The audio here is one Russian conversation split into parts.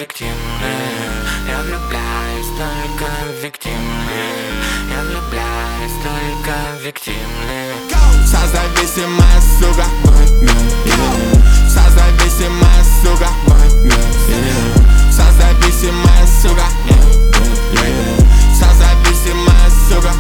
виктимны. Я влюбляюсь только в виктимны. Я влюбляюсь только в виктимны. Созависимая сука, созависимая сука, созависимая сука, созависимая сука.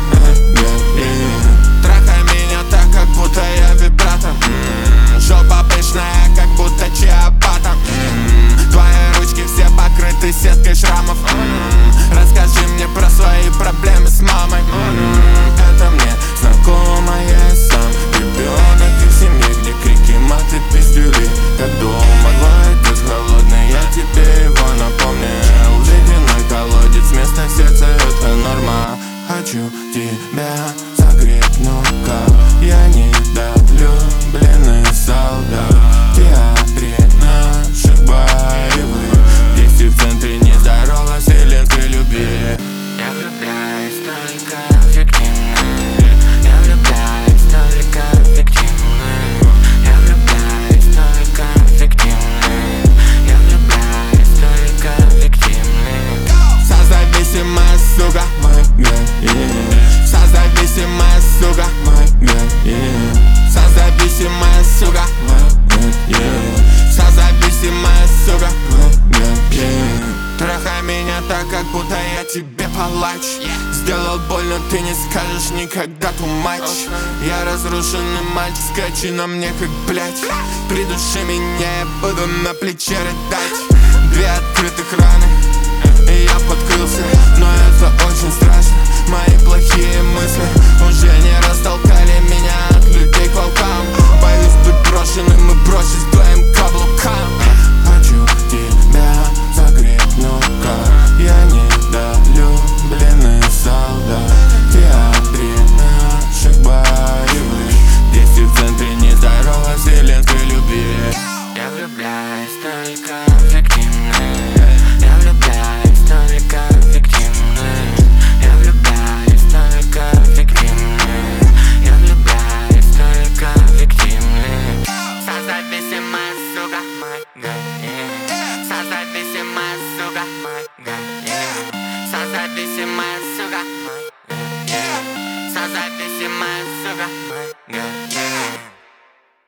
Трахай меня так, как будто я вибратор. Жопа пышная, как будто чиабатта. Твои ручки все покрыты сеткой шрамов. Расскажи мне про свои проблемы с мамой. Это мне знакомо, я сам ребенок из семьи, где крики, маты, пиздюли. Как дома, дождь холодный, я тебе его напомнил. Ледяной колодец вместо сердца, это норма. Хочу тебя согреть, ну-ка. Я недолюбленный солдат в театре наших боевых действий в центре нездоровой вселенской любви. Я влюбляюсь только в виктимны. Я влюбляюсь только в виктимны. Я влюбляюсь только в виктимны. Я влюбляюсь только в виктимны. Созависимая сука, созависимая сука, созависимая сука, созависимая сука. Трахай меня так, как будто я тебе палач. Сделал больно, ты не скажешь никогда ту мать. Я разрушенный мальчик, скачи на мне как блять. Придуши меня, я буду на плече рыдать. Две открытых раны, и я подкрылся, но это очень страшно. Мои плохие мысли уже не растолкали меня от людей к волкам.